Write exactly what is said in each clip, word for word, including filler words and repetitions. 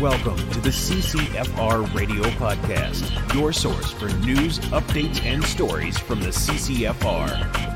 Welcome to the C C F R Radio Podcast, your source for news, updates, and stories from the C C F R.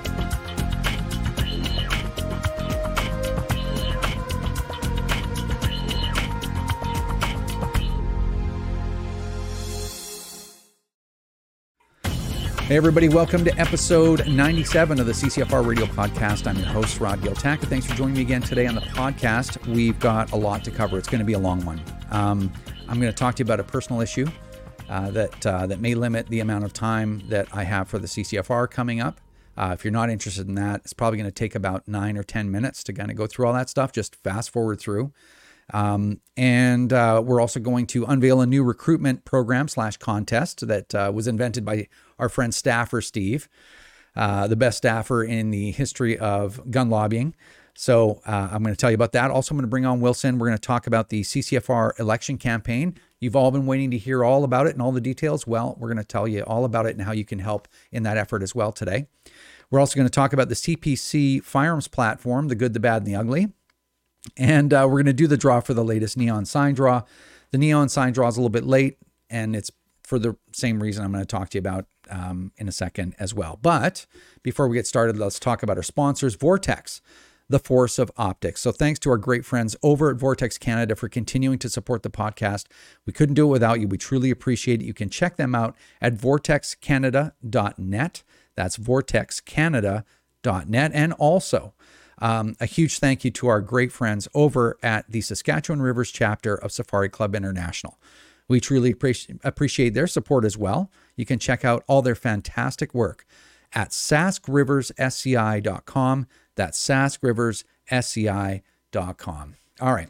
Hey everybody, welcome to episode ninety-seven of the C C F R Radio Podcast. I'm your host, Rod Giltack. Thanks for joining me again today on the podcast. We've got a lot to cover. It's going to be a long one. Um, I'm going to talk to you about a personal issue uh, that uh, that may limit the amount of time that I have for the C C F R coming up. Uh, if you're not interested in that, it's probably going to take about nine or ten minutes to kind of go through all that stuff. Just fast forward through. Um, and uh, we're also going to unveil a new recruitment program slash contest that uh, was invented by our friend Staffer Steve, uh, the best staffer in the history of gun lobbying. So uh, I'm going to tell you about that. Also, I'm going to bring on Wilson. We're going to talk about the C C F R election campaign. You've all been waiting to hear all about it and all the details. Well, we're going to tell you all about it and how you can help in that effort as well today. We're also going to talk about the C P C firearms platform, the good, the bad, and the ugly. And uh, we're going to do the draw for the latest neon sign draw. The neon sign draw is a little bit late, and it's for the same reason I'm going to talk to you about um, in a second as well. But before we get started, let's talk about our sponsors, Vortex, the force of optics. So thanks to our great friends over at Vortex Canada for continuing to support the podcast. We couldn't do it without you. We truly appreciate it. You can check them out at vortex canada dot net. That's vortex canada dot net. And also, Um, a huge thank you to our great friends over at the Saskatchewan Rivers chapter of Safari Club International. We truly appreciate appreciate their support as well. You can check out all their fantastic work at sask rivers s c i dot com. That's sask rivers s c i dot com. All right.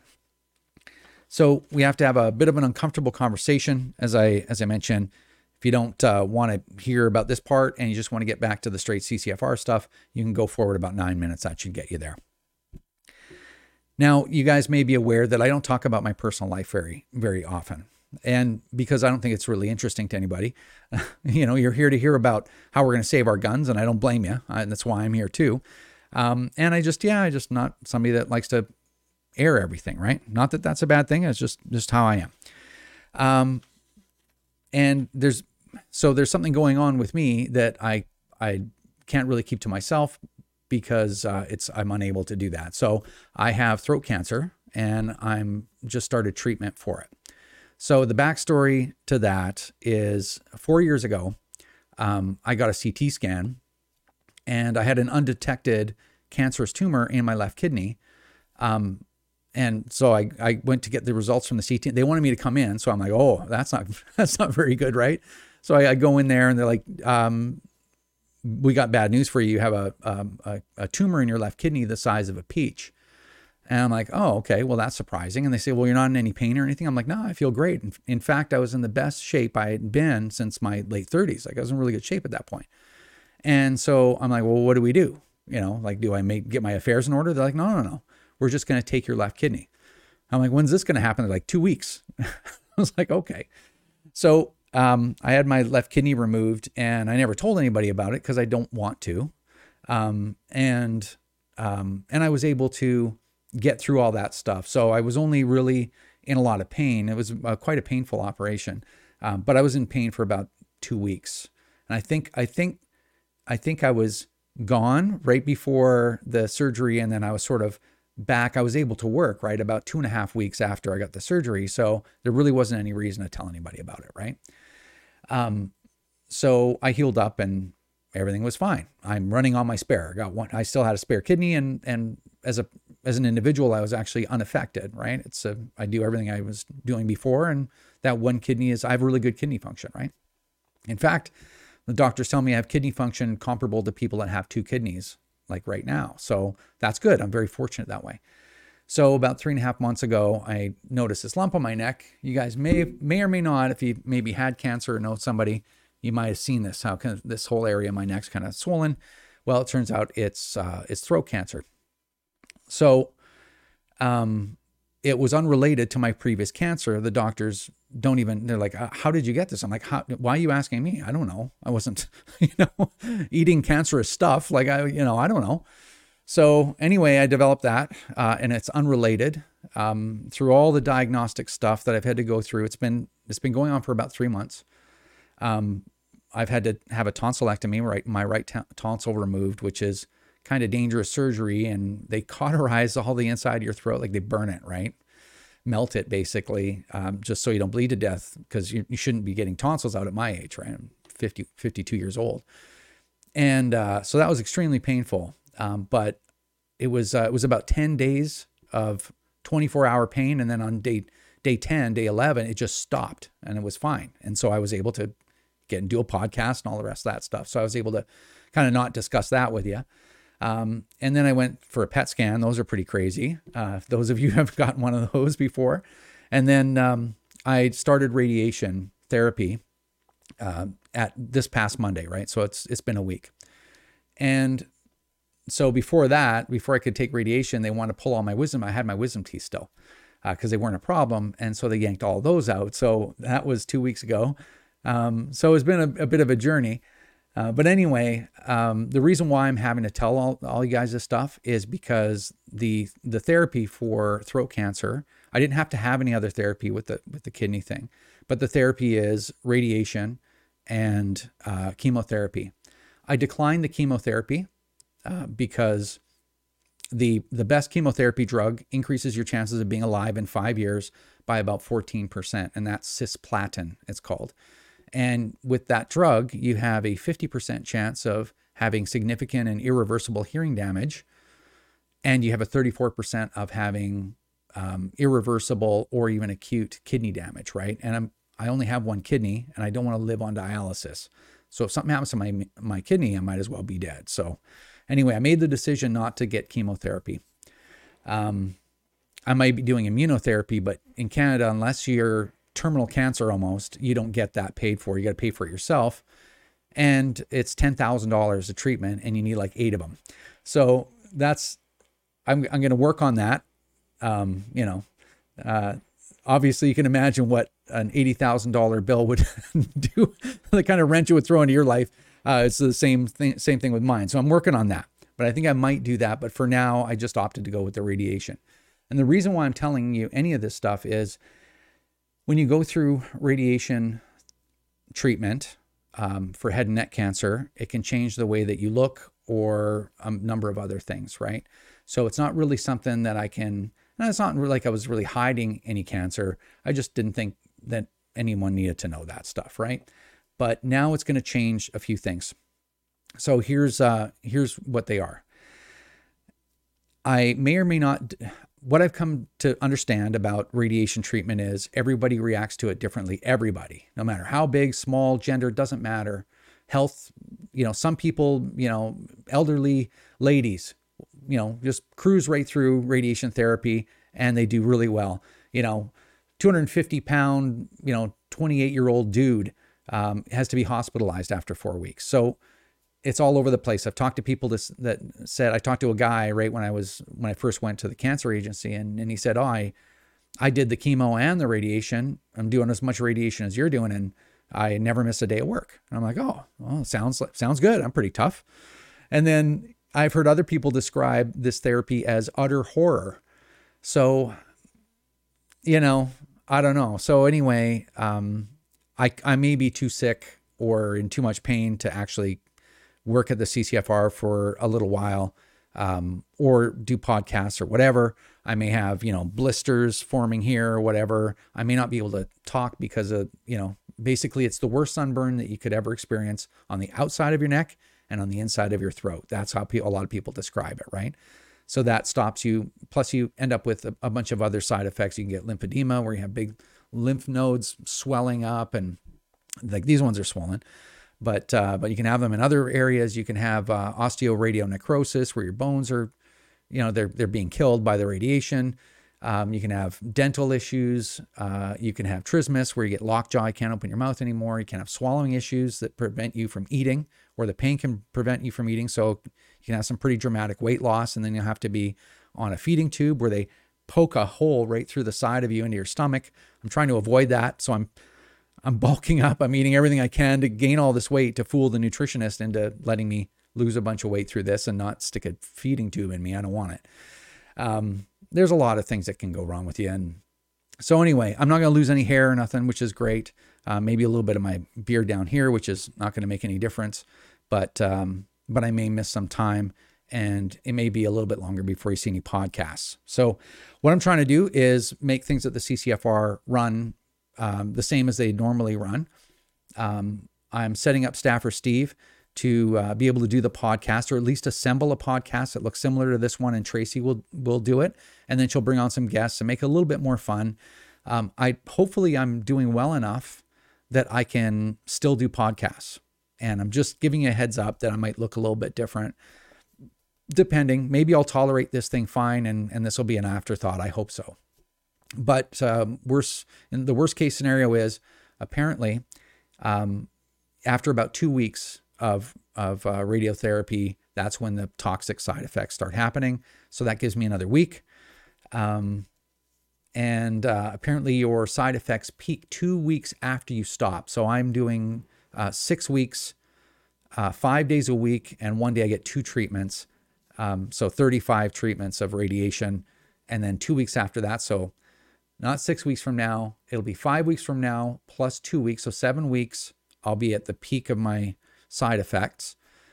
So we have to have a bit of an uncomfortable conversation, as I as I mentioned. If you don't uh, want to hear about this part and you just want to get back to the straight C C F R stuff, you can go forward about nine minutes. That should get you there. Now, you guys may be aware that I don't talk about my personal life very, very often. And because I don't think it's really interesting to anybody. You know, you're here to hear about how we're going to save our guns, and I don't blame you. And that's why I'm here too. Um, and I just, yeah, I just not somebody that likes to air everything, right? Not that that's a bad thing. It's just, just how I am. Um, And there's, so there's something going on with me that I, I can't really keep to myself because uh, it's, I'm unable to do that. So I have throat cancer and I'm just started treatment for it. So the backstory to that is four years ago, um, I got a C T scan and I had an undetected cancerous tumor in my left kidney. Um, And so I, I went to get the results from the C T. They wanted me to come in. So I'm like, oh, that's not, that's not very good, right? So I, I go in there and they're like, um, we got bad news for you. You have a, um, a, a tumor in your left kidney the size of a peach. And I'm like, oh, okay, well, that's surprising. And they say, well, you're not in any pain or anything. I'm like, no, I feel great. In, in fact, I was in the best shape I had been since my late thirties. Like I was in really good shape at that point. And so I'm like, well, what do we do? You know, like, do I make, get my affairs in order? They're like, no, no, no. We're just going to take your left kidney. I'm like, when's this going to happen? They're like, two weeks. I was like, okay. So um, I had my left kidney removed and I never told anybody about it because I don't want to. Um, and um, and I was able to get through all that stuff. So I was only really in a lot of pain. It was uh, quite a painful operation, um, but I was in pain for about two weeks. And I think, I think, I think I was gone right before the surgery. And then I was sort of back. I was able to work, right, about two and a half weeks after I got the surgery. So there really wasn't any reason to tell anybody about it, right? Um, so I healed up and everything was fine. I'm running on my spare. I got one. I still had a spare kidney, and and as a as an individual, I was actually unaffected, right? It's a I do everything I was doing before, and that one kidney is I have really good kidney function, right? In fact, the doctors tell me I have kidney function comparable to people that have two kidneys, like right now. So that's good. I'm very fortunate that way. So about three and a half months ago, I noticed this lump on my neck. You guys may may or may not, if you maybe had cancer or know somebody, you might have seen this, how kind of this whole area of my neck's kind of swollen. Well, it turns out it's uh, it's throat cancer. So um, it was unrelated to my previous cancer. The doctors don't even, they're like, how did you get this? I'm like, how, why are you asking me? I don't know. I wasn't, you know, eating cancerous stuff. Like, I, you know, I don't know. So anyway, I developed that, uh, and it's unrelated. Um, through all the diagnostic stuff that I've had to go through, it's been it's been going on for about three months. Um, I've had to have a tonsillectomy, right, my right t- tonsil removed, which is kind of dangerous surgery, and they cauterize all the inside of your throat, like they burn it, right? Melt it basically, um, just so you don't bleed to death, because you, you shouldn't be getting tonsils out at my age, right? I'm fifty, fifty-two years old. And uh, so that was extremely painful. Um, but it was uh, it was about ten days of twenty-four hour pain. And then on day day ten, day eleven, it just stopped and it was fine. And so I was able to get and do a podcast and all the rest of that stuff. So I was able to kind of not discuss that with you. Um, and then I went for a P E T scan. Those are pretty crazy. Uh, those of you who have gotten one of those before. And then um, I started radiation therapy uh, at this past Monday, right? So it's it's been a week. And so before that, before I could take radiation, they wanted to pull all my wisdom. I had my wisdom teeth still because uh, they weren't a problem. And so they yanked all those out. So that was two weeks ago. Um, so it's been a, a bit of a journey. Uh, but anyway, um, the reason why I'm having to tell all, all you guys this stuff is because the the therapy for throat cancer, I didn't have to have any other therapy with the with the kidney thing. But the therapy is radiation and uh, chemotherapy. I declined the chemotherapy Uh, because the the best chemotherapy drug increases your chances of being alive in five years by about fourteen percent, and that's cisplatin, it's called. And with that drug, you have a fifty percent chance of having significant and irreversible hearing damage, and you have a thirty-four percent of having um, irreversible or even acute kidney damage, right? And I'm I only have one kidney, and I don't want to live on dialysis. So if something happens to my my kidney, I might as well be dead. So anyway, I made the decision not to get chemotherapy. Um, I might be doing immunotherapy, but in Canada, unless you're terminal cancer almost, you don't get that paid for. You got to pay for it yourself. And it's ten thousand dollars a treatment, and you need like eight of them. So that's, I'm, I'm going to work on that. Um, you know, uh, obviously you can imagine what an eighty thousand dollars bill would do, the kind of wrench it would throw into your life. Uh, it's the same thing, same thing with mine. So I'm working on that, but I think I might do that. But for now, I just opted to go with the radiation. And the reason why I'm telling you any of this stuff is when you go through radiation treatment um, for head and neck cancer, it can change the way that you look or a number of other things, right? So it's not really something that I can, and it's not like I was really hiding any cancer. I just didn't think that anyone needed to know that stuff, right? But now it's going to change a few things. So here's uh, here's what they are. I may or may not, what I've come to understand about radiation treatment is everybody reacts to it differently. Everybody, no matter how big, small, gender, doesn't matter. Health, you know, some people, you know, elderly ladies, you know, just cruise right through radiation therapy and they do really well. You know, two hundred fifty pound, you know, twenty-eight year old dude um, has to be hospitalized after four weeks. So it's all over the place. I've talked to people this, that said, I talked to a guy right when I was, when I first went to the cancer agency, and, and he said, oh, I, I did the chemo and the radiation. I'm doing as much radiation as you're doing, and I never miss a day of work. And I'm like, oh, well, sounds sounds good. I'm pretty tough. And then I've heard other people describe this therapy as utter horror. So, you know, I don't know. So anyway, um, I, I may be too sick or in too much pain to actually work at the C C F R for a little while, um, or do podcasts or whatever. I may have, you know, blisters forming here or whatever. I may not be able to talk because of, you know, basically it's the worst sunburn that you could ever experience on the outside of your neck and on the inside of your throat. That's how pe- a lot of people describe it, right? So that stops you. Plus you end up with a, a bunch of other side effects. You can get lymphedema where you have big lymph nodes swelling up, and like these ones are swollen. But uh, but you can have them in other areas. You can have uh, osteoradionecrosis where your bones are, you know, they're they're being killed by the radiation. Um, you can have dental issues. Uh, you can have trismus where you get lockjaw. You can't open your mouth anymore. You can have swallowing issues that prevent you from eating, or the pain can prevent you from eating. So you can have some pretty dramatic weight loss, and then you'll have to be on a feeding tube where they poke a hole right through the side of you into your stomach. I'm trying to avoid that, so I'm I'm bulking up. I'm eating everything I can to gain all this weight to fool the nutritionist into letting me lose a bunch of weight through this and not stick a feeding tube in me. I don't want it. Um, there's a lot of things that can go wrong with you. And so anyway, I'm not going to lose any hair or nothing, which is great. Uh, maybe a little bit of my beard down here, which is not going to make any difference, but, um, but I may miss some time, and it may be a little bit longer before you see any podcasts. So what I'm trying to do is make things at the C C F R run um, the same as they normally run. Um, I'm setting up Staffer Steve to uh, be able to do the podcast, or at least assemble a podcast that looks similar to this one, and Tracy will will do it, and then she'll bring on some guests and make it a little bit more fun. Um, I hopefully I'm doing well enough that I can still do podcasts, and I'm just giving you a heads up that I might look a little bit different, depending. Maybe I'll tolerate this thing fine, and and this will be an afterthought. I hope so. But um, worse, in the worst case scenario is apparently um, after about two weeks of of uh, radiotherapy, that's when the toxic side effects start happening. So that gives me another week. Um, and uh, apparently your side effects peak two weeks after you stop. So I'm doing uh, six weeks, uh, five days a week, and one day I get two treatments. Um, so thirty-five treatments of radiation, and then two weeks after that. So not six weeks from now, it'll be five weeks from now, plus two weeks. So seven weeks, I'll be at the peak of my side effects.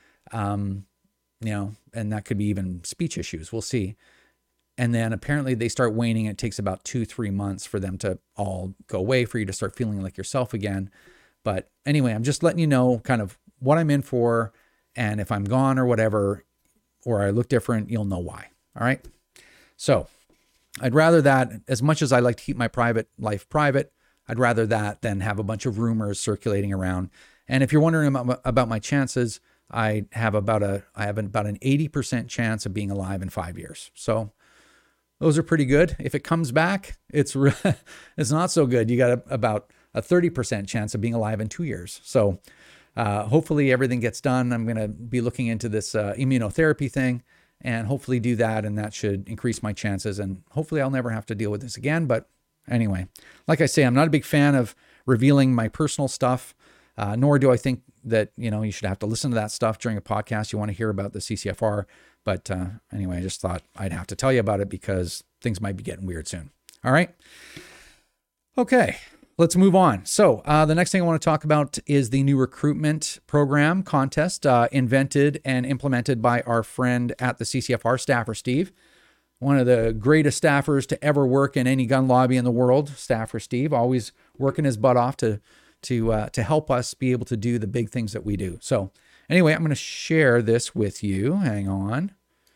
Um, you know, and that could be even speech issues. We'll see. And then apparently they start waning. It takes about two, three months for them to all go away, for you to start feeling like yourself again. But anyway, I'm just letting you know kind of what I'm in for. And if I'm gone or whatever, or I look different, you'll know why. All right. So I'd rather that, as much as I like to keep my private life private, I'd rather that than have a bunch of rumors circulating around. And if you're wondering about, about my chances, I have about a, I have about an eighty percent chance of being alive in five years. So those are pretty good. If it comes back, it's, re- it's not so good. You got a, about a thirty percent chance of being alive in two years. So uh, hopefully everything gets done. I'm going to be looking into this uh, immunotherapy thing, and hopefully do that. And that should increase my chances. And hopefully I'll never have to deal with this again. But anyway, like I say, I'm not a big fan of revealing my personal stuff, uh, nor do I think that, you know, you should have to listen to that stuff during a podcast. You want to hear about the C C F R. But uh, anyway, I just thought I'd have to tell you about it because things might be getting weird soon. All right. Okay, let's move on. So uh, the next thing I want to talk about is the new recruitment program contest uh, invented and implemented by our friend at the C C F R, Staffer Steve. One of the greatest staffers to ever work in any gun lobby in the world, Staffer Steve, always working his butt off to to uh, to help us be able to do the big things that we do. So anyway, I'm going to share this with you. Hang on.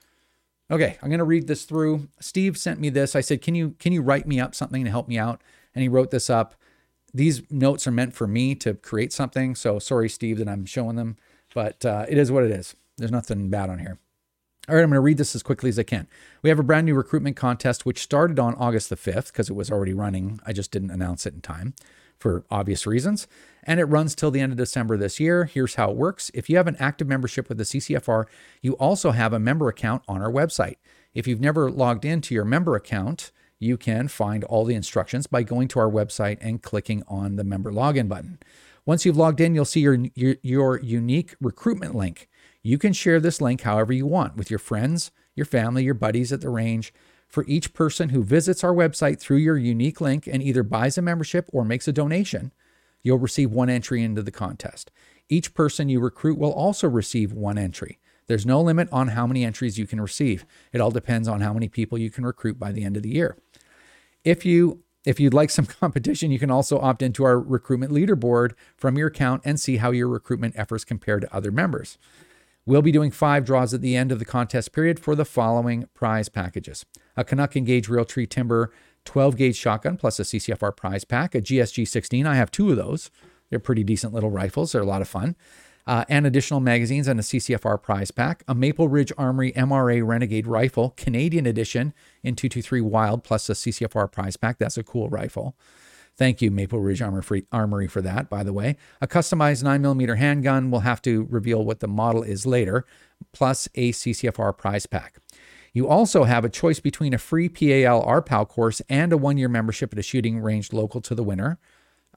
Okay, I'm going to read this through. Steve sent me this. I said, can you can you write me up something to help me out? And he wrote this up. These notes are meant for me to create something. So sorry, Steve, that I'm showing them, but uh, it is what it is. There's nothing bad on here. All right, I'm going to read this as quickly as I can. We have a brand new recruitment contest, which started on August the fifth because it was already running. I just didn't announce it in time for obvious reasons. And it runs till the end of December this year. Here's how it works. If you have an active membership with the C C F R, you also have a member account on our website. If you've never logged into your member account, you can find all the instructions by going to our website and clicking on the member login button. Once you've logged in, you'll see your, your, your unique recruitment link. You can share this link however you want with your friends, your family, your buddies at the range. For each person who visits our website through your unique link and either buys a membership or makes a donation, you'll receive one entry into the contest. Each person you recruit will also receive one entry. There's no limit on how many entries you can receive. It all depends on how many people you can recruit by the end of the year. If you If you'd like some competition, you can also opt into our recruitment leaderboard from your account and see how your recruitment efforts compare to other members. We'll be doing five draws at the end of the contest period for the following prize packages: a Canuck Engage Realtree Timber twelve gauge shotgun plus a C C F R prize pack, a G S G sixteen. I have two of those. They're pretty decent little rifles. They're a lot of fun. Uh, and additional magazines and a C C F R prize pack, a Maple Ridge Armory M R A Renegade rifle, Canadian edition in two twenty-three Wild, plus a C C F R prize pack. That's a cool rifle. Thank you, Maple Ridge Armory, for that, by the way. A customized nine millimeter handgun. We'll have to reveal what the model is later, plus a C C F R prize pack. You also have a choice between a free P A L R P A L course and a one-year membership at a shooting range local to the winner.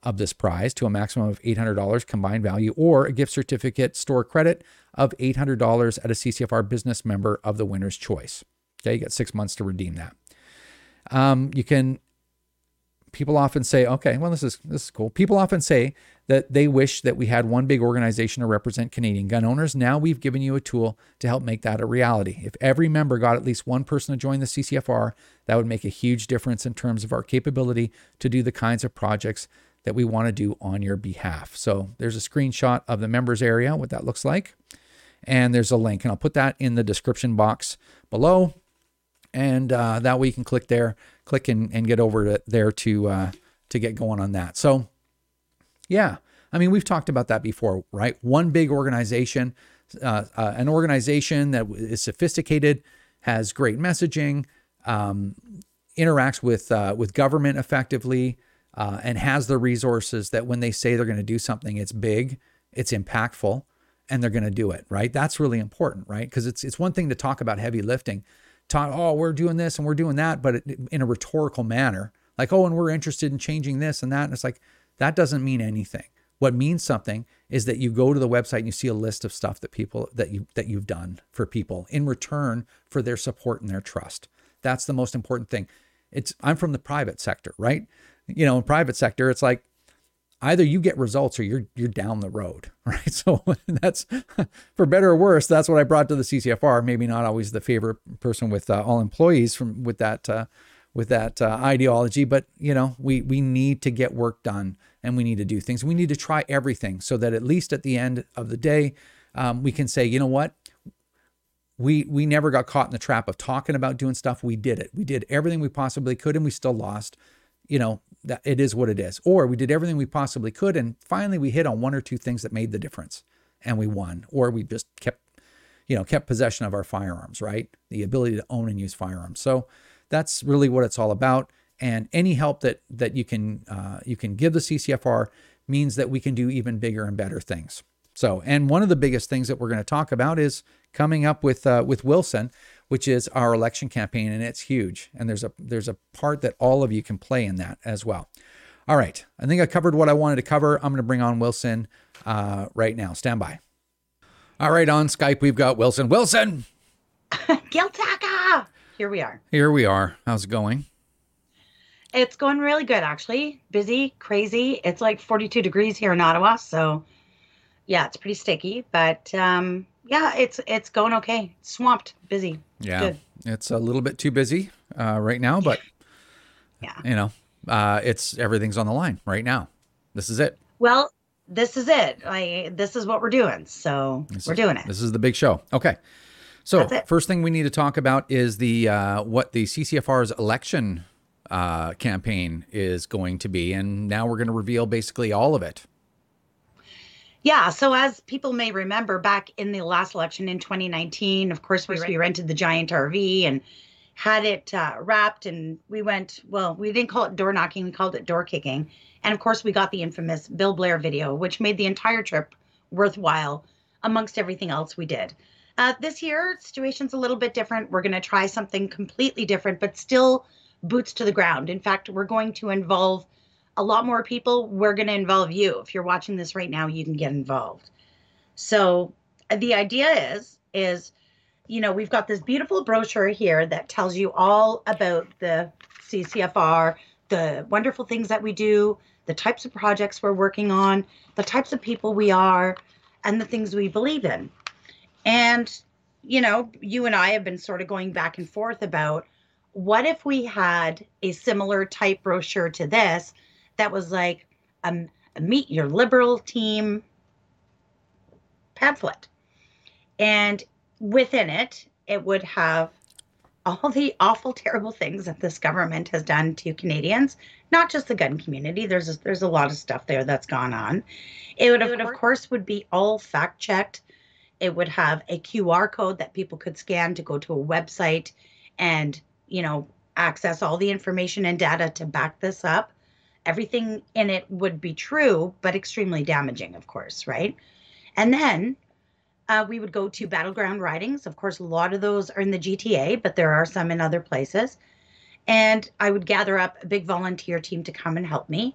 of this prize to a maximum of eight hundred dollars combined value, or a gift certificate store credit of eight hundred dollars at a C C F R business member of the winner's choice. Okay, you got six months to redeem that. Um, you can, people often say, okay, well, this is, this is cool. People often say that they wish that we had one big organization to represent Canadian gun owners. Now we've given you a tool to help make that a reality. If every member got at least one person to join the C C F R, that would make a huge difference in terms of our capability to do the kinds of projects that we want to do on your behalf. So there's a screenshot of the members area, what that looks like. And there's a link, and I'll put that in the description box below. And uh, that way you can click there, click and, and get over to there to uh, to get going on that. So yeah, I mean, we've talked about that before, right? One big organization, uh, uh, an organization that is sophisticated, has great messaging, um, interacts with uh, with government effectively, uh, and has the resources that when they say they're going to do something, it's big, it's impactful, and they're going to do it, right? That's really important, right? Because it's it's one thing to talk about heavy lifting. Talk, oh, we're doing this and we're doing that, but it, in a rhetorical manner, like, oh, and we're interested in changing this and that. And it's like, that doesn't mean anything. What means something is that you go to the website and you see a list of stuff that people, that you, that you've done for people in return for their support and their trust. That's the most important thing. It's, I'm from the private sector, right? You know, in private sector, it's like, either you get results or you're you're down the road, right? So that's, for better or worse, that's what I brought to the C C F R. Maybe not always the favorite person with uh, all employees from with that uh, with that uh, ideology, but you know, we we need to get work done and we need to do things. We need to try everything so that at least at the end of the day, um, we can say, you know what, we we never got caught in the trap of talking about doing stuff. We did it. We did everything we possibly could, and we still lost. You know, that it is what it is. Or we did everything we possibly could, and finally we hit on one or two things that made the difference and we won. Or we just kept, you know, kept possession of our firearms, right? The ability to own and use firearms. So that's really what it's all about. And any help that that you can uh, you can give the C C F R means that we can do even bigger and better things. So, and one of the biggest things that we're going to talk about is coming up with uh, with Wilson, which is our election campaign, and it's huge. And there's a there's a part that all of you can play in that as well. All right, I think I covered what I wanted to cover. I'm going to bring on Wilson uh, right now. Stand by. All right, on Skype we've got Wilson. Wilson, Giltaca! Here we are. Here we are. How's it going? It's going really good, actually. Busy, crazy. It's like forty-two degrees here in Ottawa, so yeah, it's pretty sticky, but um, yeah, it's it's going okay. Swamped, busy. Yeah, good. It's a little bit too busy uh, right now, but yeah, you know, uh, it's everything's on the line right now. This is it. Well, this is it. I this is what we're doing, so this we're is, doing it. This is the big show. Okay, so first thing we need to talk about is the uh, what the C C F R's election uh, campaign is going to be, and now we're going to reveal basically all of it. Yeah. So as people may remember, back in the last election in twenty nineteen, of course, we, we rented the giant R V and had it uh, wrapped, and we went, well, we didn't call it door knocking, we called it door kicking. And of course, we got the infamous Bill Blair video, which made the entire trip worthwhile amongst everything else we did. Uh, this year, situation's a little bit different. We're going to try something completely different, but still boots to the ground. In fact, we're going to involve a lot more people. We're going to involve you. If you're watching this right now, you can get involved. So the idea is, is, you know, we've got this beautiful brochure here that tells you all about the C C F R, the wonderful things that we do, the types of projects we're working on, the types of people we are, and the things we believe in. And, you know, you and I have been sort of going back and forth about what if we had a similar type brochure to this that was like um, a Meet Your Liberal Team pamphlet. And within it, it would have all the awful, terrible things that this government has done to Canadians, not just the gun community. There's a, there's a lot of stuff there that's gone on. It would, of, of course, would be all fact-checked. It would have a Q R code that people could scan to go to a website and, you know, access all the information and data to back this up. Everything in it would be true, but extremely damaging, of course, right? And then uh, we would go to battleground ridings. Of course, a lot of those are in the G T A, but there are some in other places. And I would gather up a big volunteer team to come and help me.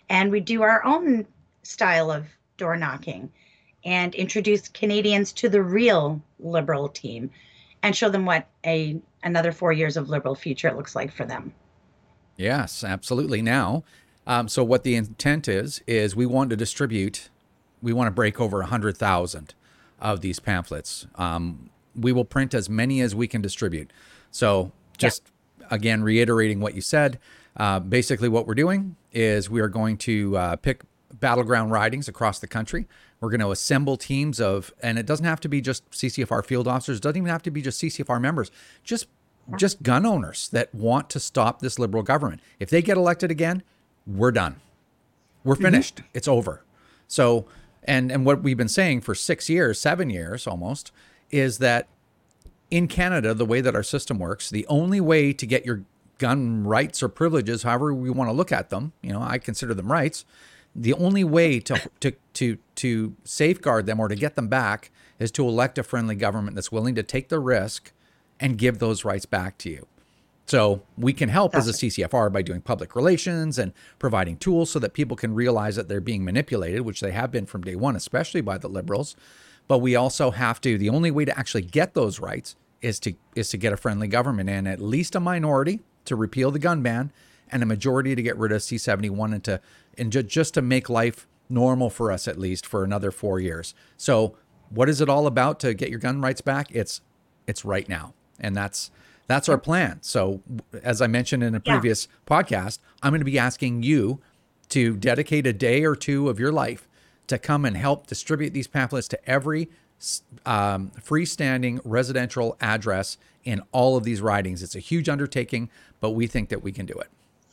and we do our own style of door knocking and introduce Canadians to the real Liberal team and show them what a another four years of Liberal future looks like for them. Yes, absolutely. Now, um, so what the intent is, is we want to distribute, we want to break over one hundred thousand of these pamphlets. Um, we will print as many as we can distribute. So just, yeah. again, reiterating what you said, uh, basically what we're doing is we are going to uh, pick battleground ridings across the country. We're going to assemble teams of, and it doesn't have to be just C C F R field officers, it doesn't even have to be just C C F R members, just just gun owners that want to stop this Liberal government. If they get elected again, we're done. We're finished. Mm-hmm. It's over. So, and and what we've been saying for six years, seven years almost, is that in Canada, the way that our system works, the only way to get your gun rights or privileges, however we want to look at them, you know, I consider them rights, the only way to to to to safeguard them or to get them back is to elect a friendly government that's willing to take the risk and give those rights back to you. So we can help that's as a C C F R by doing public relations and providing tools so that people can realize that they're being manipulated, which they have been from day one, especially by the Liberals. But we also have to, the only way to actually get those rights is to is to get a friendly government and at least a minority to repeal the gun ban and a majority to get rid of C seventy-one and to and ju- just to make life normal for us at least for another four years. So what is it all about to get your gun rights back? It's it's right now. And that's that's our plan. So as I mentioned in a previous yeah. podcast, I'm going to be asking you to dedicate a day or two of your life to come and help distribute these pamphlets to every um, freestanding residential address in all of these ridings. It's a huge undertaking, but we think that we can do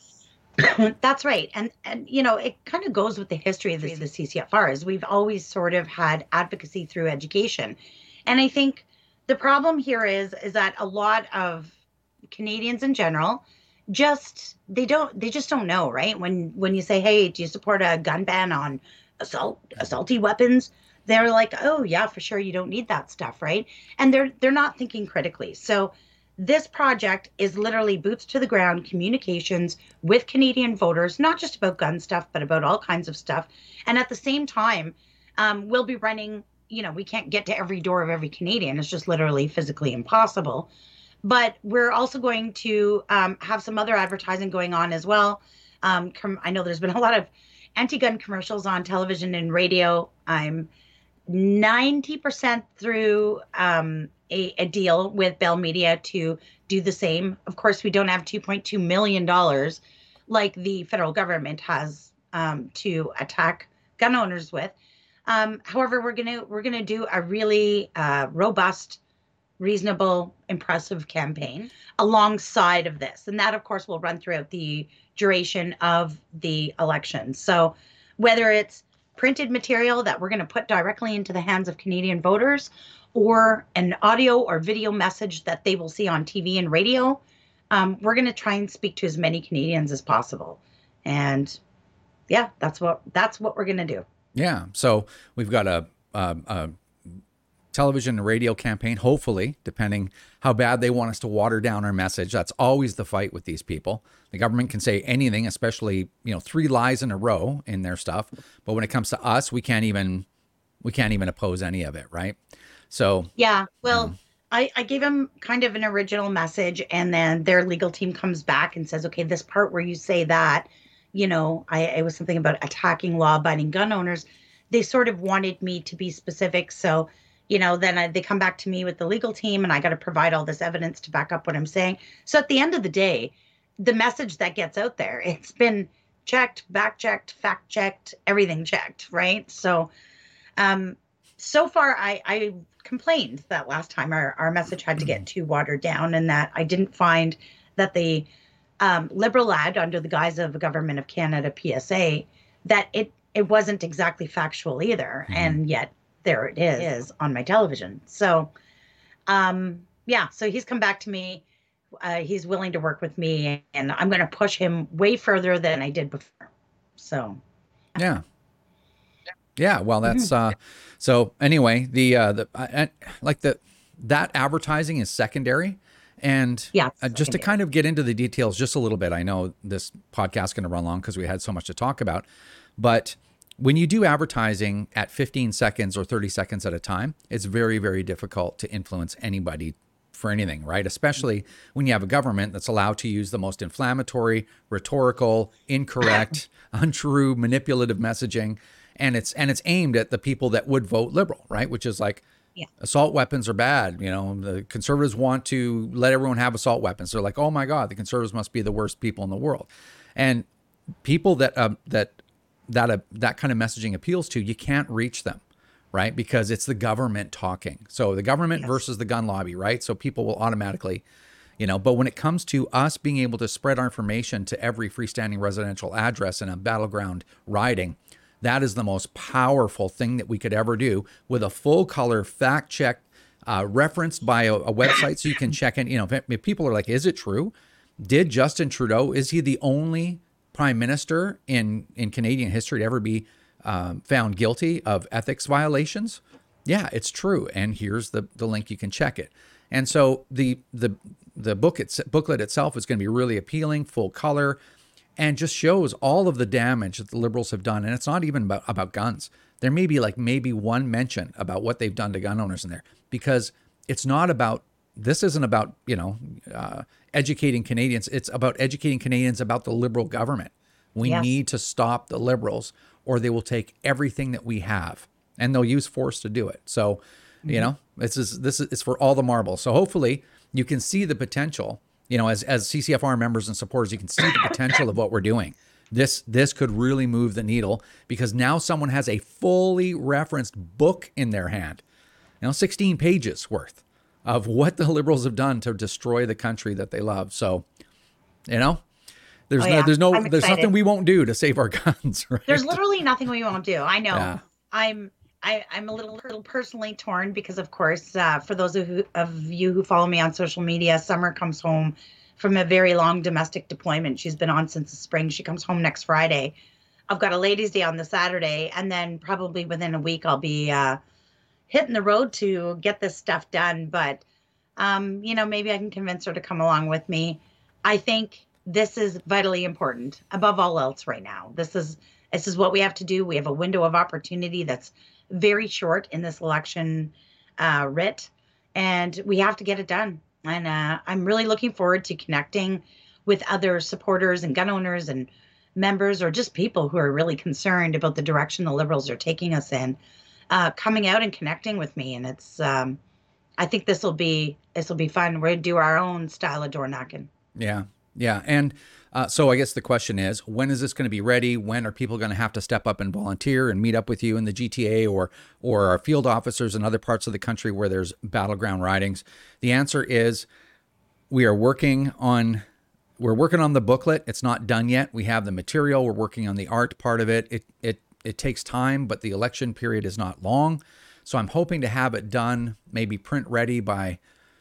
it. That's right. And, and you know, it kind of goes with the history of the, the C C F R is we've always sort of had advocacy through education. And I think the problem here is, is that a lot of Canadians in general just, they don't, they just don't know, right? When, when you say, hey, do you support a gun ban on assault, assaulty weapons? They're like, oh yeah, for sure. You don't need that stuff. Right. And they're, they're not thinking critically. So this project is literally boots to the ground communications with Canadian voters, not just about gun stuff, but about all kinds of stuff. And at the same time, um, we'll be running, you know, we can't get to every door of every Canadian. It's just literally physically impossible. But we're also going to um, have some other advertising going on as well. Um, com- I know there's been a lot of anti-gun commercials on television and radio. I'm ninety percent through um, a, a deal with Bell Media to do the same. Of course, we don't have two point two million dollars like the federal government has um, to attack gun owners with. Um, however, we're gonna we're gonna do a really uh, robust, reasonable, impressive campaign alongside of this, and that, of course, will run throughout the duration of the election. So, whether it's printed material that we're going to put directly into the hands of Canadian voters, or an audio or video message that they will see on T V and radio, um, we're going to try and speak to as many Canadians as possible. And yeah, that's what that's what we're going to do. Yeah. So we've got a, a, a television and radio campaign, hopefully, depending how bad they want us to water down our message. That's always the fight with these people. The government can say anything, especially, you know, three lies in a row in their stuff. But when it comes to us, we can't even we can't even oppose any of it. Right. So. Yeah, well, um, I, I gave them kind of an original message, and then their legal team comes back and says, OK, this part where you say that, you know, I, it was something about attacking law-abiding gun owners. They sort of wanted me to be specific. So, you know, then I, they come back to me with the legal team, and I got to provide all this evidence to back up what I'm saying. So at the end of the day, the message that gets out there, it's been checked, back checked, fact checked, everything checked. Right. So um, so far, I, I complained that last time our, our message had to get too watered down, and that I didn't find that the Um, Liberal ad under the guise of a Government of Canada P S A, that it, it wasn't exactly factual either. Mm-hmm. And yet there it is, is on my television. So, um, yeah, so he's come back to me. Uh, he's willing to work with me, and I'm going to push him way further than I did before. So, yeah. Yeah. Well, that's, mm-hmm. uh, so anyway, the, uh, the, uh, like the, that advertising is secondary. And yeah, uh, just to kind of get into the details just a little bit, I know this podcast is going to run long because we had so much to talk about, but when you do advertising at fifteen seconds or thirty seconds at a time, it's very, very difficult to influence anybody for anything, right? Especially when you have a government that's allowed to use the most inflammatory, rhetorical, incorrect, untrue, manipulative messaging. And it's and it's aimed at the people that would vote Liberal, right? Which is like, yeah. assault weapons are bad. You know, the Conservatives want to let everyone have assault weapons. They're like, oh my God, the Conservatives must be the worst people in the world. And people that um, that that uh, that kind of messaging appeals to, you can't reach them, right? Because it's the government talking. So the government yes. versus the gun lobby, right? So people will automatically, you know, but when it comes to us being able to spread our information to every freestanding residential address in a battleground riding, that is the most powerful thing that we could ever do, with a full color fact check, uh, referenced by a, a website, so you can check in. You know, if, if people are like, is it true? Did Justin Trudeau, is he the only prime minister in, in Canadian history to ever be um, found guilty of ethics violations? Yeah, it's true. And here's the, the link, you can check it. And so the the the book it's, booklet itself is going to be really appealing, full color, and just shows all of the damage that the Liberals have done. And it's not even about, about guns. There may be like maybe one mention about what they've done to gun owners in there, because it's not about, this isn't about, you know, uh, educating Canadians. It's about educating Canadians about the Liberal government. We yes. need to stop the Liberals, or they will take everything that we have, and they'll use force to do it. So, mm-hmm. you know, this is, this is, it's for all the marbles. So hopefully you can see the potential. You know, as as C C F R members and supporters, you can see the potential of what we're doing. This this could really move the needle, because now someone has a fully referenced book in their hand, you know, sixteen pages worth of what the Liberals have done to destroy the country that they love. So, you know, there's oh, no yeah. there's no I'm there's excited. nothing we won't do to save our guns. Right? There's literally nothing we won't do. I know. Yeah. I'm. I, I'm a little, little personally torn because, of course, uh, for those of, who, of you who follow me on social media, Summer comes home from a very long domestic deployment. She's been on since the spring. She comes home next Friday. I've got a ladies' day on the Saturday, and then probably within a week I'll be uh, hitting the road to get this stuff done. But, um, you know, maybe I can convince her to come along with me. I think this is vitally important above all else right now. This is this is what we have to do. We have a window of opportunity that's very short in this election uh, writ, and we have to get it done. And uh, I'm really looking forward to connecting with other supporters and gun owners and members, or just people who are really concerned about the direction the Liberals are taking us in, uh, coming out and connecting with me. And it's, um, I think this will be, this will be fun. We're gonna do our own style of door knocking. Yeah. Yeah. And uh, so I guess the question is, when is this going to be ready? When are people going to have to step up and volunteer and meet up with you in the G T A, or or our field officers in other parts of the country where there's battleground ridings? The answer is, we are working on we're working on the booklet. It's not done yet. We have the material. We're working on the art part of it. It it it takes time, but the election period is not long. So I'm hoping to have it done, maybe print ready by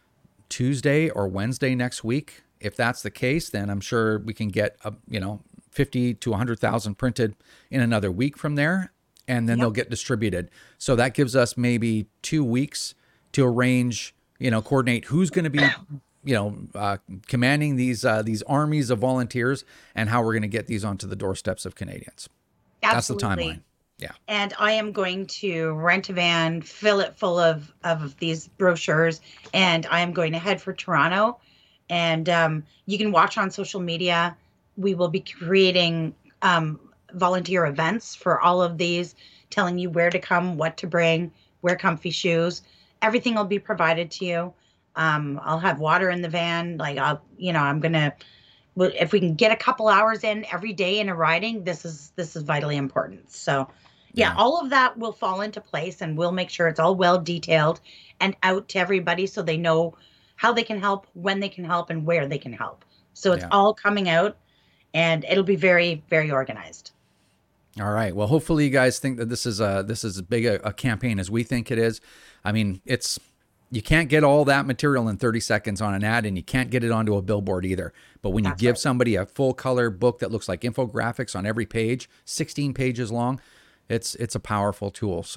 Tuesday or Wednesday next week. If that's the case, then I'm sure we can get, a, you know, fifty to one hundred thousand printed in another week from there, and then yep. they'll get distributed. So that gives us maybe two weeks to arrange, you know, coordinate who's going to be, you know, uh, commanding these uh, these armies of volunteers, and how we're going to get these onto the doorsteps of Canadians. Absolutely. That's the timeline. Yeah. And I am going to rent a van, fill it full of, of these brochures, and I am going to head for Toronto. And um, you can watch on social media. We will be creating um, volunteer events for all of these, telling you where to come, what to bring, wear comfy shoes. Everything will be provided to you. Um, I'll have water in the van. Like, I'll, you know, I'm going to, if we can get a couple hours in every day in a riding, this is, this is vitally important. So yeah, yeah, all of that will fall into place, and we'll make sure it's all well detailed and out to everybody, so they know how they can help, when they can help, and where they can help. So it's yeah. all coming out, and it'll be very, very organized. All right. Well, hopefully you guys think that this is a, this is as big a, a campaign as we think it is. I mean, it's, you can't get all that material in thirty seconds on an ad, and you can't get it onto a billboard either. But when you That's give right. somebody a full color book that looks like infographics on every page, sixteen pages long, it's, it's a powerful tool. So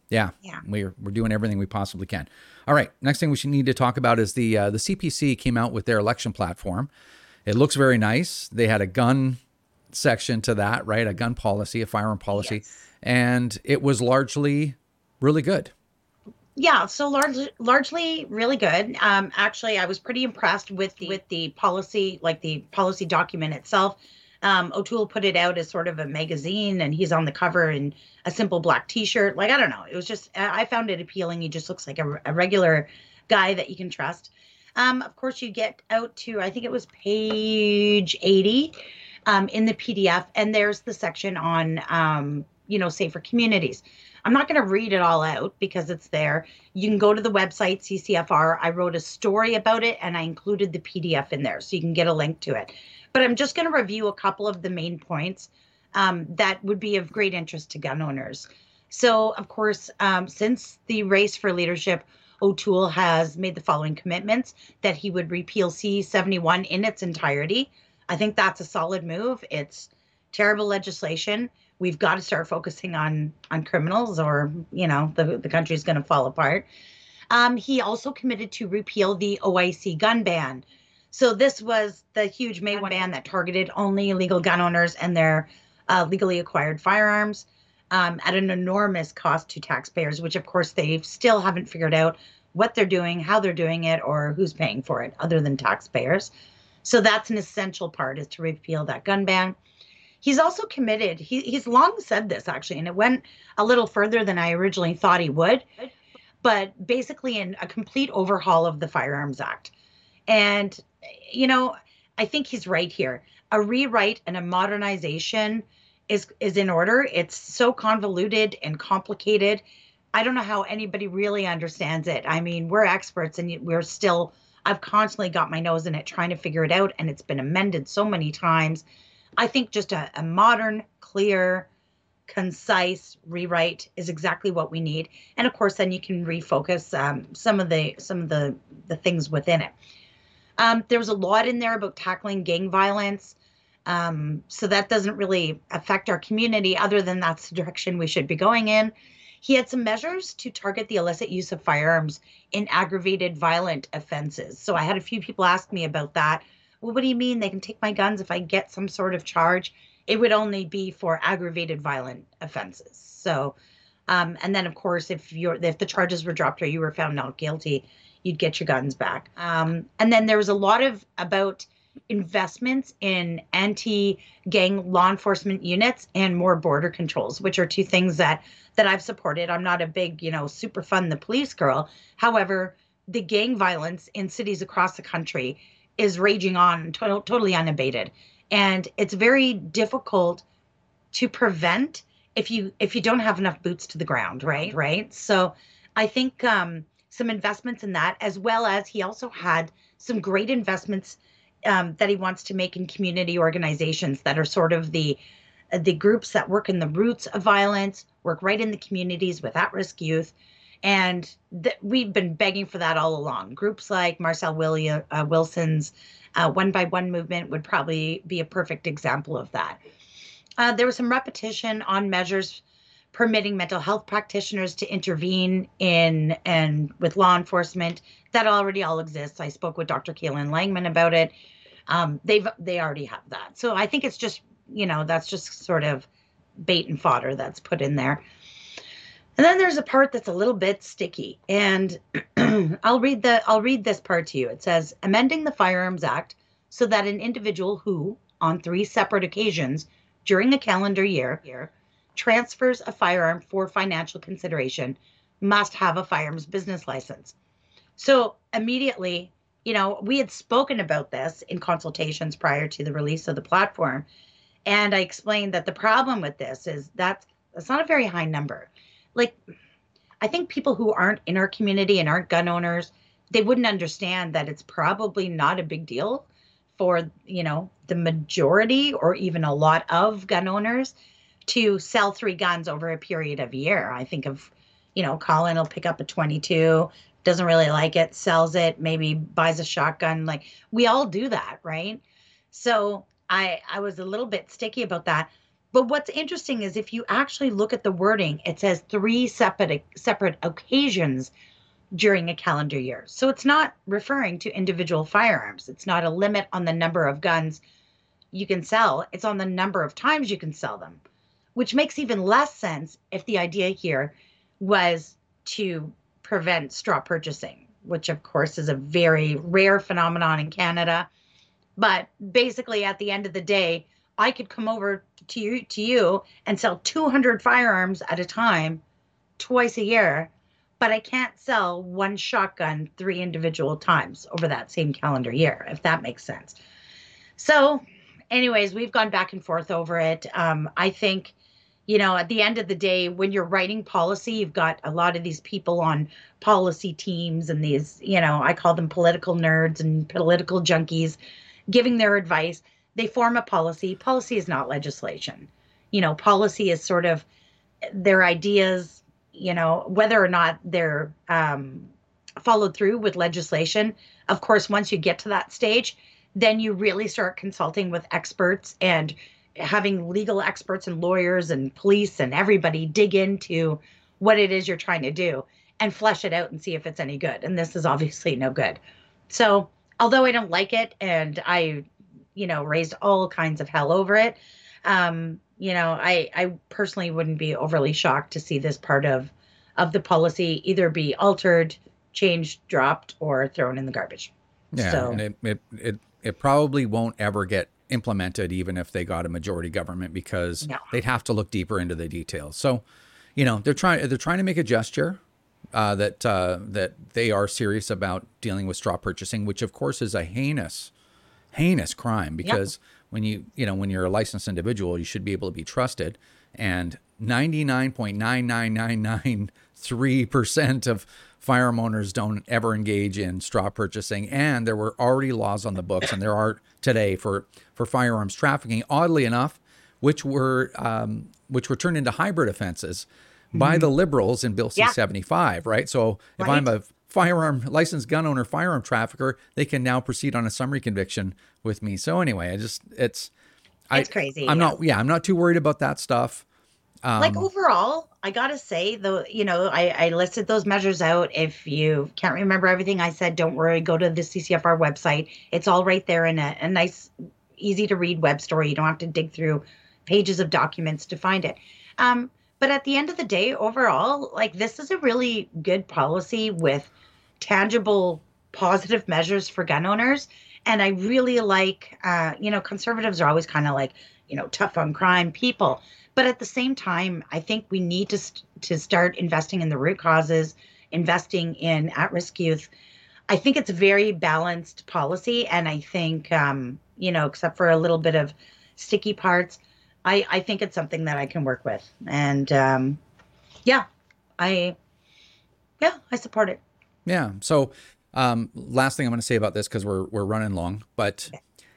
Yeah, Yeah. we're we're doing everything we possibly can. All right, next thing we should need to talk about is the uh, the C P C came out with their election platform. It looks very nice. They had a gun section to that, right? A gun policy, a firearm policy, Yes. and it was largely really good. Yeah, so largely largely really good. Um, actually, I was pretty impressed with the with the policy, like the policy document itself. Um, O'Toole put it out as sort of a magazine, and he's on the cover in a simple black T-shirt. Like I don't know, it was just I I found it appealing. He just looks like a, a regular guy that you can trust. Um, of course, you get out to I think it was page eighty um, in the P D F, and there's the section on um, you know safer communities. I'm not going to read it all out because it's there. You can go to the website, C C F R. I wrote a story about it and I included the P D F in there so you can get a link to it. But I'm just going to review a couple of the main points um, that would be of great interest to gun owners. So, of course, um, since the race for leadership, O'Toole has made the following commitments that he would repeal C seventy-one in its entirety. I think that's a solid move. It's terrible legislation. We've got to start focusing on on criminals or, you know, the, the country's going to fall apart. Um, he also committed to repeal the O I C gun ban. So this was the huge May first ban that targeted only illegal gun owners and their uh, legally acquired firearms um, at an enormous cost to taxpayers, which, of course, they still haven't figured out what they're doing, how they're doing it, or who's paying for it other than taxpayers. So that's an essential part, is to repeal that gun ban. He's also committed, he, he's long said this actually, and it went a little further than I originally thought he would, but basically in a complete overhaul of the Firearms Act. And, you know, I think he's right here. A rewrite and a modernization is, is in order. It's so convoluted and complicated. I don't know how anybody really understands it. I mean, we're experts and we're still, I've constantly got my nose in it trying to figure it out, and it's been amended so many times. I think just a, a modern, clear, concise rewrite is exactly what we need. And of course, then you can refocus um, some of the some of the, the things within it. Um, there was a lot in there about tackling gang violence. Um, so that doesn't really affect our community, other than that's the direction we should be going in. He had some measures to target the illicit use of firearms in aggravated violent offenses. So I had a few people ask me about that. Well, what do you mean they can take my guns if I get some sort of charge? It would only be for aggravated violent offenses. So, um, and then of course, if you're if the charges were dropped or you were found not guilty, you'd get your guns back. Um, and then there was a lot of about investments in anti-gang law enforcement units and more border controls, which are two things that that I've supported. I'm not a big, you know, super fun the police girl. However, the gang violence in cities across the country is raging on to- totally unabated, and it's very difficult to prevent if you if you don't have enough boots to the ground, right right so I think um some investments in that, as well as he also had some great investments um, that he wants to make in community organizations that are sort of the the groups that work in the roots of violence, work right in the communities with at-risk youth. And th- we've been begging for that all along. Groups like Marcel William, uh, Wilson's uh, One by One movement would probably be a perfect example of that. Uh, there was some repetition on measures permitting mental health practitioners to intervene in and with law enforcement. That already all exists. I spoke with Doctor Kaylin Langman about it. Um, they've they already have that. So I think it's just, you know, that's just sort of bait and fodder that's put in there. And then there's a part that's a little bit sticky, and I'll read the I'll read this part to you. It says, amending the Firearms Act so that an individual who, on three separate occasions during a calendar year, transfers a firearm for financial consideration must have a firearms business license. So immediately, you know, we had spoken about this in consultations prior to the release of the platform, and I explained that the problem with this is that it's not a very high number. Like, I think people who aren't in our community and aren't gun owners, they wouldn't understand that it's probably not a big deal for, you know, the majority or even a lot of gun owners to sell three guns over a period of a year. I think of, you know, Colin will pick up a twenty-two, doesn't really like it, sells it, maybe buys a shotgun. Like, we all do that, right? So I I was a little bit sticky about that. But what's interesting is if you actually look at the wording, it says three separate separate occasions during a calendar year. So it's not referring to individual firearms. It's not a limit on the number of guns you can sell. It's on the number of times you can sell them, which makes even less sense if the idea here was to prevent straw purchasing, which of course is a very rare phenomenon in Canada. But basically at the end of the day, I could come over to you to you and sell two hundred firearms at a time twice a year, but I can't sell one shotgun three individual times over that same calendar year, if that makes sense. So anyways, we've gone back and forth over it. Um, I think, you know, at the end of the day, when you're writing policy, you've got a lot of these people on policy teams and these, you know, I call them political nerds and political junkies giving their advice. They form a policy. Policy is not legislation. You know, policy is sort of their ideas, you know, whether or not they're um, followed through with legislation. Of course, once you get to that stage, then you really start consulting with experts and having legal experts and lawyers and police and everybody dig into what it is you're trying to do and flesh it out and see if it's any good. And this is obviously no good. So although I don't like it and I, you know, raised all kinds of hell over it, um, you know, I, I personally wouldn't be overly shocked to see this part of, of the policy either be altered, changed, dropped, or thrown in the garbage. Yeah, so, and it, it, it, it probably won't ever get implemented, even if they got a majority government, because no. they'd have to look deeper into the details. So, you know, they're trying they're trying to make a gesture uh, that uh, that they are serious about dealing with straw purchasing, which of course is a heinous, heinous crime. Because yep. when you you know when you're a licensed individual, you should be able to be trusted. And ninety-nine point nine nine nine nine three percent of firearm owners don't ever engage in straw purchasing. And there were already laws on the books, and there are today for, for firearms trafficking, oddly enough, which were um, which were turned into hybrid offenses mm-hmm. by the Liberals in Bill C seventy-five, yeah. right? So if right. I'm a firearm licensed gun owner, firearm trafficker, they can now proceed on a summary conviction with me. So anyway, I just it's it's I, crazy. I'm yeah. not yeah, I'm not too worried about that stuff. Um, like overall, I gotta say though, you know, I, I listed those measures out. If you can't remember everything I said, don't worry, go to the C C F R website. It's all right there in a, a nice, easy to read web story. You don't have to dig through pages of documents to find it. Um, but at the end of the day, overall, like this is a really good policy with tangible, positive measures for gun owners. And I really like, uh, you know, conservatives are always kind of like, you know, tough on crime people. But at the same time, I think we need to st- to start investing in the root causes, investing in at-risk youth. I think it's a very balanced policy. And I think, um, you know, except for a little bit of sticky parts, I, I think it's something that I can work with. And um, yeah, I, yeah, I support it. Yeah. So um, last thing I'm going to say about this, because we're, we're running long, but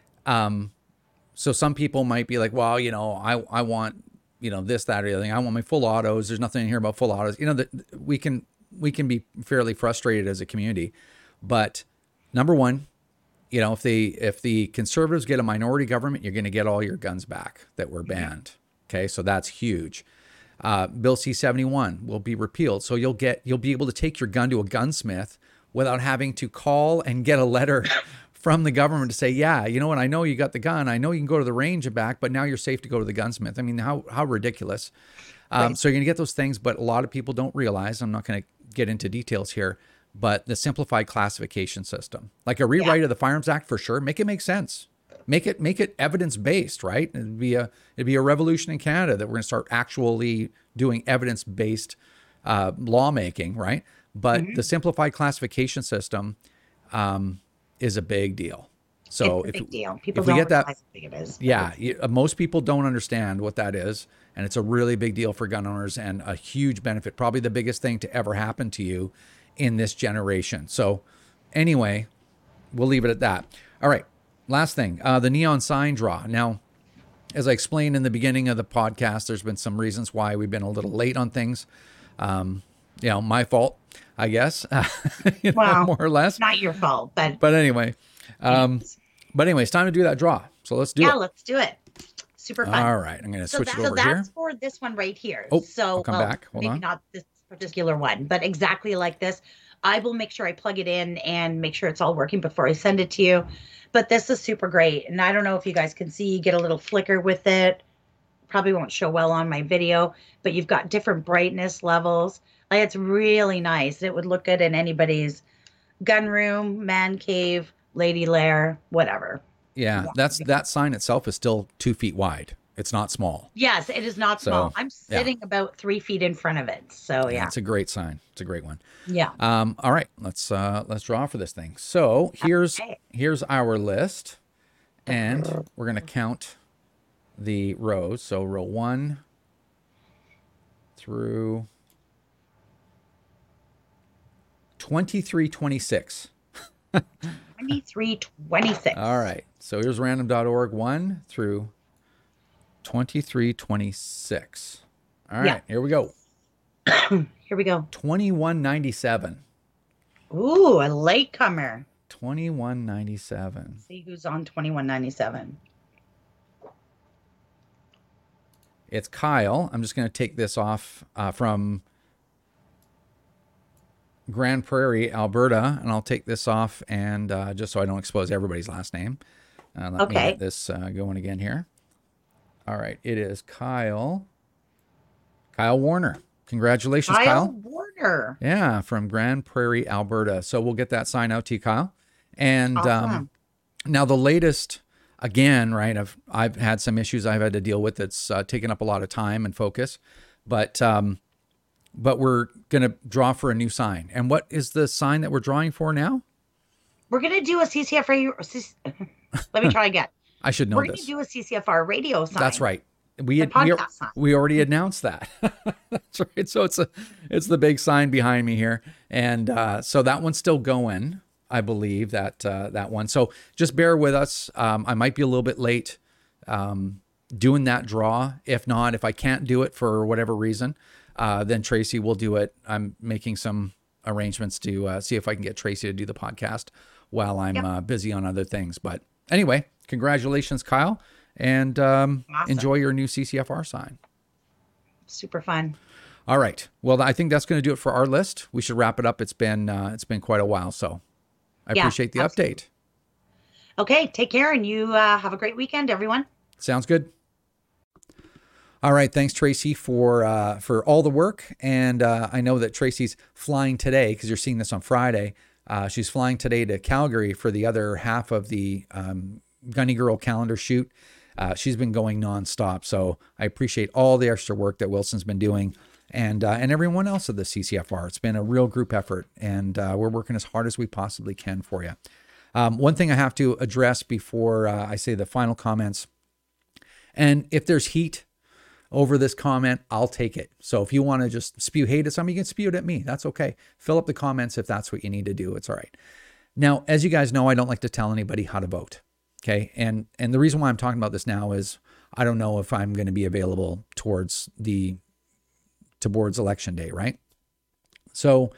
um, so some people might be like, well, you know, I, I want, you know, this, that, or the other thing. I want my full autos. There's nothing in here about full autos. You know, that we can, we can be fairly frustrated as a community, but number one, you know, if they, if the conservatives get a minority government, you're going to get all your guns back that were banned. Okay. So that's huge. Uh, Bill C seventy-one will be repealed. So you'll get, you'll be able to take your gun to a gunsmith without having to call and get a letter from the government to say, yeah, you know what, I know you got the gun. I know you can go to the range and back, but now you're safe to go to the gunsmith. I mean, how how ridiculous. Um, right. So you're going to get those things, but a lot of people don't realize, I'm not going to get into details here, but the simplified classification system, like a rewrite yeah. of the Firearms Act for sure, make it make sense. Make it make it evidence-based, right? It'd be a, it'd be a revolution in Canada that we're going to start actually doing evidence-based uh, lawmaking, right? But mm-hmm. the simplified classification system, um, is a big deal. So it's a if, big deal. People if we don't get that, realize how big it is. yeah, you, uh, most people don't understand what that is. And it's a really big deal for gun owners and a huge benefit, probably the biggest thing to ever happen to you in this generation. So anyway, we'll leave it at that. All right. Last thing, uh, the neon sign draw. Now, as I explained in the beginning of the podcast, there's been some reasons why we've been a little late on things. Um, you know, my fault, I guess, you know, well, more or less. Not your fault, but but anyway, um, but anyway, it's time to do that draw. So let's do yeah, it. Yeah, let's do it. super fun. All right. I'm going to So, switch that, it so over here. that's for this one right here. Oh, so I'll come well, back. Hold maybe on. not this particular one, but exactly like this. I will make sure I plug it in and make sure it's all working before I send it to you. But this is super great. And I don't know if you guys can see, you get a little flicker with it. Probably won't show well on my video, but you've got different brightness levels. Like it's really nice. It would look good in anybody's gun room, man cave, lady lair, whatever. Yeah, that's that sign itself is still two feet wide. It's not small. Yes, it is not small. So, I'm yeah. sitting about three feet in front of it. So Yeah, yeah, it's a great sign. It's a great one. yeah. Um, all right, let's uh, let's draw for this thing. So here's Okay. here's our list, and we're gonna count the rows. So row one through twenty-three twenty-six. twenty-three twenty-six. All right. So here's random dot org one through twenty-three twenty-six. All right, Yeah. here we go. Here we go. twenty-one ninety-seven. Ooh, a latecomer. twenty-one ninety-seven. See who's on twenty-one ninety-seven. It's Kyle. I'm just going to take this off uh, from Grand Prairie, Alberta, and I'll take this off and uh, just so I don't expose everybody's last name. Uh, let me Okay. get this uh, going again here. All right, it is Kyle. Kyle Warner. Congratulations, Kyle. Kyle Warner. Yeah, from Grand Prairie, Alberta. So we'll get that sign out to you, Kyle. And Awesome. um, now the latest, again, right? I've I've had some issues I've had to deal with. That's uh, taken up a lot of time and focus, but um, but we're gonna draw for a new sign. And what is the sign that we're drawing for now? We're gonna do a C C F radio. Let me try again. I should know We're this. gonna do a C C F R radio sign. That's right. We The had, we, podcast sign. we already announced that. That's right. So it's a it's the big sign behind me here, and uh, so that one's still going. I believe that uh, that one. So just bear with us. Um, I might be a little bit late um, doing that draw. If not, if I can't do it for whatever reason, uh, then Tracy will do it. I'm making some arrangements to uh, see if I can get Tracy to do the podcast while I'm Yep. uh, busy on other things. But anyway, congratulations, Kyle. And um, Awesome. enjoy your new C C F R sign. Super fun. All right. Well, I think that's going to do it for our list. We should wrap it up. It's been uh, it's been quite a while, so I Yeah, appreciate the absolutely. update. Okay, take care and you uh, have a great weekend, everyone. Sounds good. All right. Thanks, Tracy, for uh, for all the work. And uh, I know that Tracy's flying today because you're seeing this on Friday. Uh, she's flying today to Calgary for the other half of the um, Gunny Girl calendar shoot. Uh, she's been going nonstop. So I appreciate all the extra work that Wilson's been doing and uh, and everyone else at the C C F R. It's been a real group effort, and uh, we're working as hard as we possibly can for you. Um, one thing I have to address before uh, I say the final comments, and if there's heat over this comment, I'll take it. So if you want to just spew hate at somebody, you can spew it at me. That's okay. Fill up the comments if that's what you need to do. It's all right. Now, as you guys know, I don't like to tell anybody how to vote. Okay. And, and the reason why I'm talking about this now is I don't know if I'm going to be available towards the, towards election day. Right. So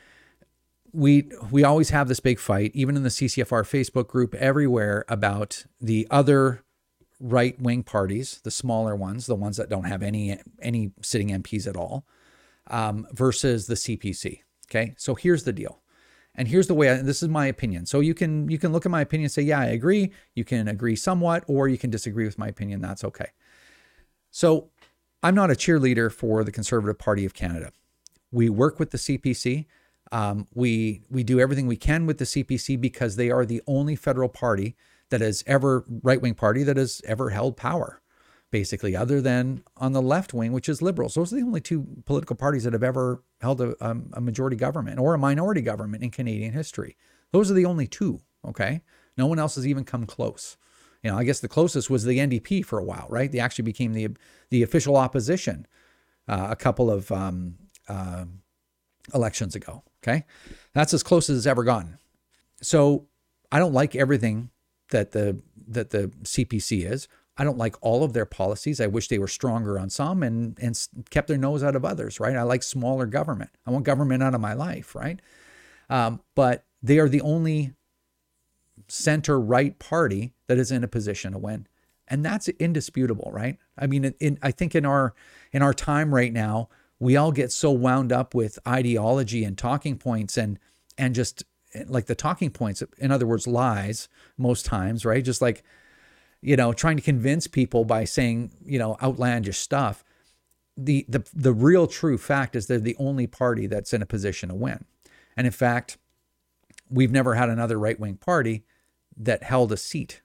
we, we always have this big fight, even in the C C F R Facebook group, everywhere, about the other right-wing parties, the smaller ones, the ones that don't have any, any sitting M Ps at all, um, versus the C P C. Okay. So here's the deal. And here's the way, I, this is my opinion. So you can, you can look at my opinion and say, yeah, I agree. You can agree somewhat, or you can disagree with my opinion. That's okay. So I'm not a cheerleader for the Conservative Party of Canada. We work with the C P C. Um, we, we do everything we can with the C P C because they are the only federal party that has ever, right-wing party that has ever held power, basically, other than on the left wing, which is Liberals. Those are the only two political parties that have ever held a, um, a majority government or a minority government in Canadian history. Those are the only two, okay? No one else has even come close. You know, I guess the closest was the N D P for a while, right? They actually became the the official opposition uh, a couple of um, uh, elections ago, okay? That's as close as it's ever gotten. So I don't like everything that the that the C P C is. I don't like all of their policies. I wish they were stronger on some and and kept their nose out of others, right? I like smaller government. I want government out of my life, right? Um, but they are the only center-right party that is in a position to win. And that's indisputable, right? I mean, in, in, I think in our in our time right now, we all get so wound up with ideology and talking points and and just like the talking points, in other words, lies most times, right? Just like, you know, trying to convince people by saying, you know, outlandish stuff. The, the, the real true fact is they're the only party that's in a position to win. And in fact, we've never had another right-wing party that held a seat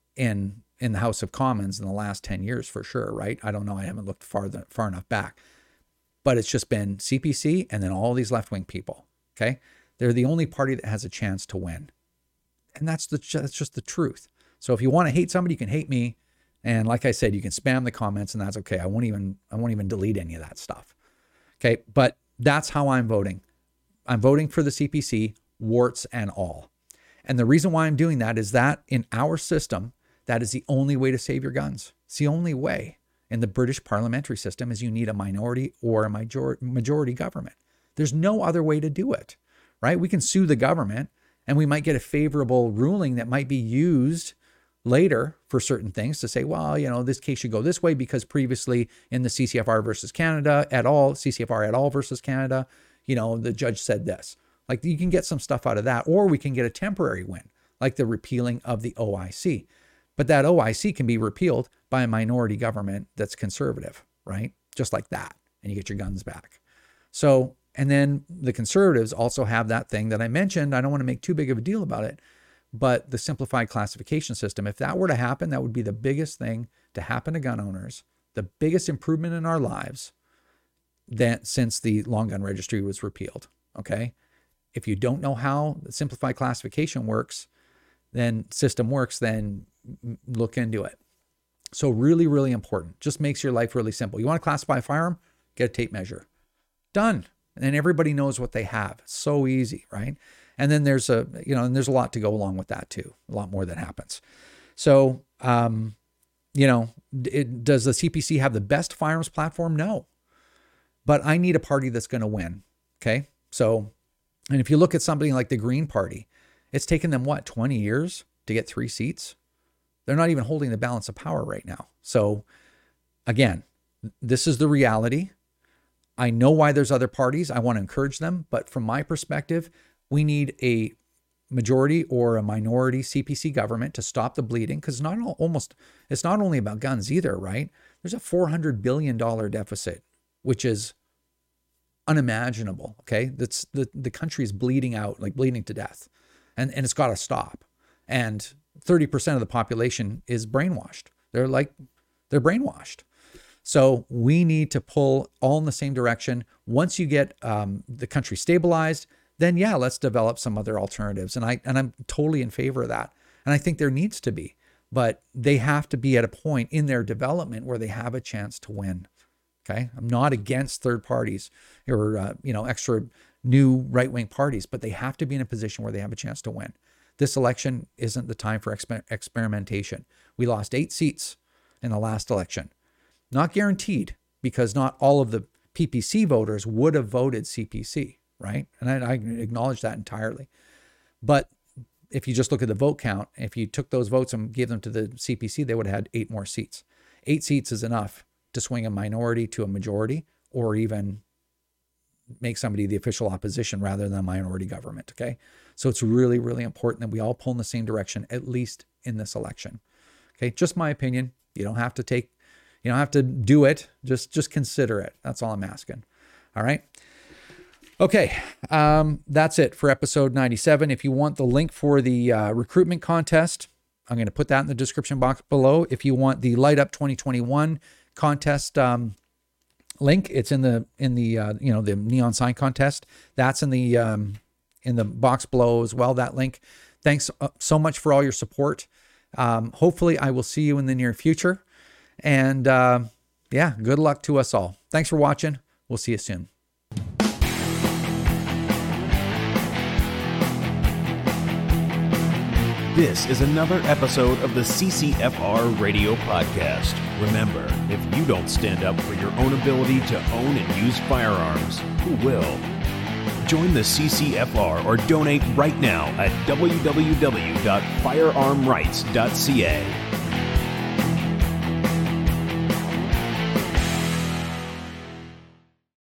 in, in the House of Commons in the last ten years for sure, right? I don't know. I haven't looked far, the, far enough back, but it's just been C P C and then all these left-wing people. Okay. They're the only party that has a chance to win. And that's the, that's just the truth. So if you want to hate somebody, you can hate me. And like I said, you can spam the comments and that's okay. I won't even, I won't even delete any of that stuff. Okay. But that's how I'm voting. I'm voting for the C P C, warts and all. And the reason why I'm doing that is that in our system, that is the only way to save your guns. It's the only way. In the British parliamentary system is you need a minority or a major- majority government. There's no other way to do it. Right? We can sue the government and we might get a favorable ruling that might be used later for certain things to say, well, you know, this case should go this way because previously in the C C F R versus Canada et al, C C F R et al versus Canada, you know, the judge said this. Like you can get some stuff out of that, or we can get a temporary win, like the repealing of the O I C. But that O I C can be repealed by a minority government that's conservative, right? Just like that. And you get your guns back. So, and then the Conservatives also have that thing that I mentioned. I don't want to make too big of a deal about it, but the simplified classification system, if that were to happen, that would be the biggest thing to happen to gun owners, the biggest improvement in our lives that since the long gun registry was repealed. Okay. If you don't know how the simplified classification works, then system works, then look into it. So really, really important. Just makes your life really simple. You want to classify a firearm? Get a tape measure. Done. And everybody knows what they have. It's so easy, right? And then there's a, you know, and there's a lot to go along with that too. A lot more that happens. So, um, you know, it, does the C P C have the best firearms platform? No. But I need a party that's going to win. Okay. So, and if you look at something like the Green Party, it's taken them what, twenty years to get three seats? They're not even holding the balance of power right now. So again, this is the reality. I know why there's other parties. I want to encourage them. But from my perspective, we need a majority or a minority C P C government to stop the bleeding. Because not all, almost, it's not only about guns either, right? There's a four hundred billion dollars deficit, which is unimaginable. Okay. That's the, the country is bleeding out, like bleeding to death. And, and it's got to stop. And thirty percent of the population is brainwashed. They're like, they're brainwashed. So we need to pull all in the same direction. Once you get um, the country stabilized, then yeah, let's develop some other alternatives. And I and I'm totally in favor of that. And I think there needs to be, but they have to be at a point in their development where they have a chance to win. Okay, I'm not against third parties or uh, you know extra new right-wing parties, but they have to be in a position where they have a chance to win. This election isn't the time for exper- experimentation. We lost eight seats in the last election. Not guaranteed, because not all of the P P C voters would have voted C P C, right? And I, I acknowledge that entirely. But if you just look at the vote count, if you took those votes and gave them to the C P C, they would have had eight more seats. Eight seats is enough to swing a minority to a majority, or even make somebody the official opposition rather than a minority government, okay? So it's really, really important that we all pull in the same direction, at least in this election. Okay, just my opinion. You don't have to take You don't have to do it. Just, just consider it. That's all I'm asking. All right. Okay. Um, that's it for episode ninety-seven. If you want the link for the uh, recruitment contest, I'm going to put that in the description box below. If you want the Light Up twenty twenty-one contest um, link, it's in the, in the, uh, you know, the neon sign contest. That's in the, um, in the box below as well, that link. Thanks so much for all your support. Um, hopefully I will see you in the near future. And uh, yeah, good luck to us all. Thanks for watching. We'll see you soon. This is another episode of the C C F R Radio Podcast. Remember, if you don't stand up for your own ability to own and use firearms, who will? Join the C C F R or donate right now at w w w dot firearm rights dot c a.